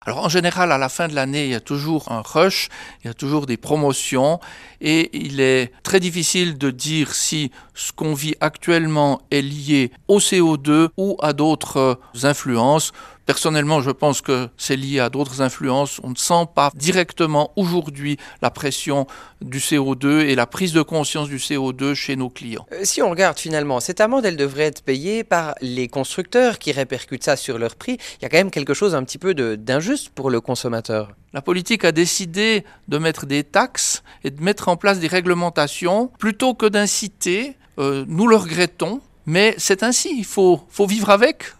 Alors en général, à la fin de l'année, il y a toujours un rush, il y a toujours des promotions et il est très difficile de dire si ce qu'on vit actuellement est lié au CO2 ou à d'autres influences. Personnellement, je pense que c'est lié à d'autres influences. On ne sent pas directement aujourd'hui la pression du CO2 et la prise de conscience du CO2 chez nos clients. Si on regarde finalement, cette amende, elle devrait être payée par les constructeurs qui répercutent ça sur leur prix. Il y a quand même quelque chose un petit peu d'injuste pour le consommateur. La politique a décidé de mettre des taxes et de mettre en place des réglementations plutôt que d'inciter. Nous le regrettons, mais c'est ainsi, il faut vivre avec.